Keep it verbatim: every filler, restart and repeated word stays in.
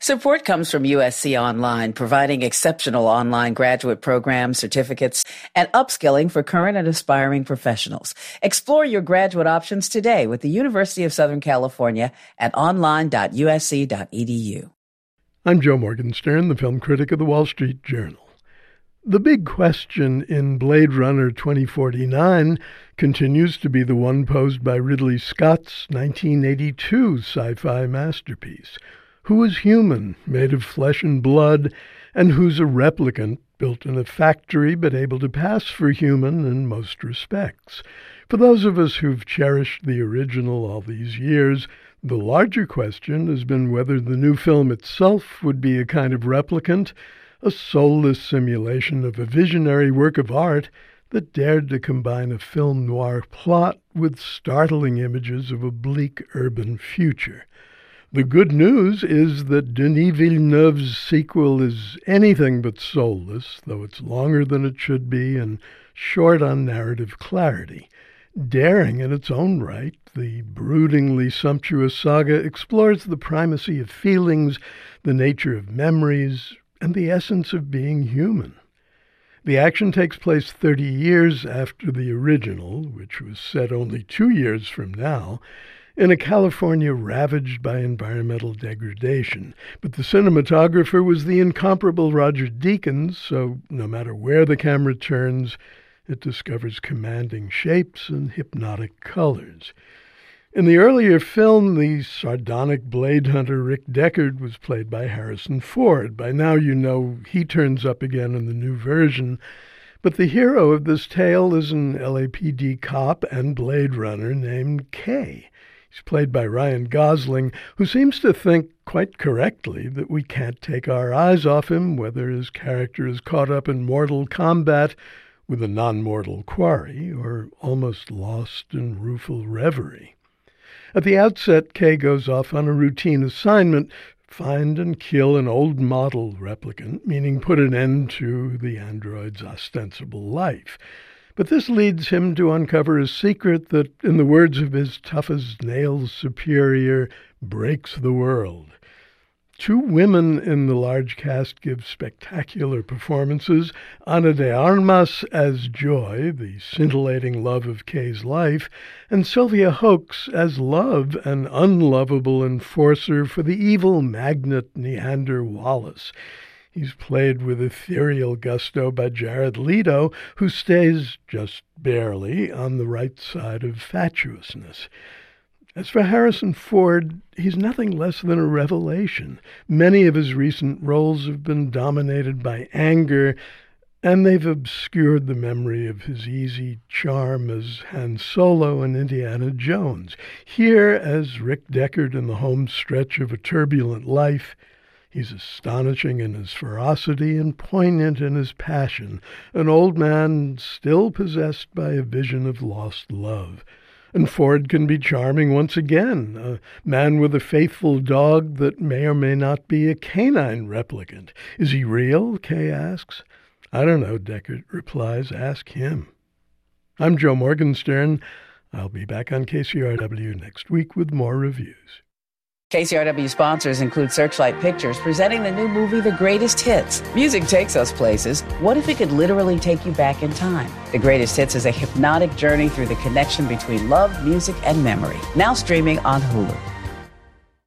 Support comes from U S C Online, providing exceptional online graduate programs, certificates, and upskilling for current and aspiring professionals. Explore your graduate options today with the University of Southern California at online dot u s c dot e d u. I'm Joe Morgenstern, the film critic of the Wall Street Journal. The big question in Blade Runner twenty forty-nine continues to be the one posed by Ridley Scott's nineteen eighty-two sci-fi masterpiece. Who is human, made of flesh and blood, and who's a replicant built in a factory but able to pass for human in most respects? For those of us who've cherished the original all these years, the larger question has been whether the new film itself would be a kind of replicant, a soulless simulation of a visionary work of art that dared to combine a film noir plot with startling images of a bleak urban future. The good news is that Denis Villeneuve's sequel is anything but soulless, though it's longer than it should be and short on narrative clarity. Daring in its own right, the broodingly sumptuous saga explores the primacy of feelings, the nature of memories, and the essence of being human. The action takes place thirty years after the original, which was set only two years from now, in a California ravaged by environmental degradation. But the cinematographer was the incomparable Roger Deakins, so no matter where the camera turns, it discovers commanding shapes and hypnotic colors. In the earlier film, the sardonic blade hunter Rick Deckard was played by Harrison Ford. By now you know he turns up again in the new version. But the hero of this tale is an L A P D cop and Blade Runner named Kay. He's played by Ryan Gosling, who seems to think, quite correctly, that we can't take our eyes off him, whether his character is caught up in mortal combat with a non-mortal quarry or almost lost in rueful reverie. At the outset, Kay goes off on a routine assignment: find and kill an old model replicant, meaning put an end to the android's ostensible life. But this leads him to uncover a secret that, in the words of his tough-as-nails superior, breaks the world. Two women in the large cast give spectacular performances: Ana de Armas as Joy, the scintillating love of Kay's life, and Sylvia Hoeks as Love, an unlovable enforcer for the evil magnate Neander Wallace. He's played with ethereal gusto by Jared Leto, who stays, just barely, on the right side of fatuousness. As for Harrison Ford, he's nothing less than a revelation. Many of his recent roles have been dominated by anger, and they've obscured the memory of his easy charm as Han Solo in Indiana Jones. Here, as Rick Deckard in the home stretch of a turbulent life, he's astonishing in his ferocity and poignant in his passion, an old man still possessed by a vision of lost love. And Ford can be charming once again, a man with a faithful dog that may or may not be a canine replicant. Is he real? Kay asks. I don't know, Deckard replies. Ask him. I'm Joe Morgenstern. I'll be back on K C R W next week with more reviews. K C R W sponsors include Searchlight Pictures, presenting the new movie, The Greatest Hits. Music takes us places. What if it could literally take you back in time? The Greatest Hits is a hypnotic journey through the connection between love, music, and memory. Now streaming on Hulu.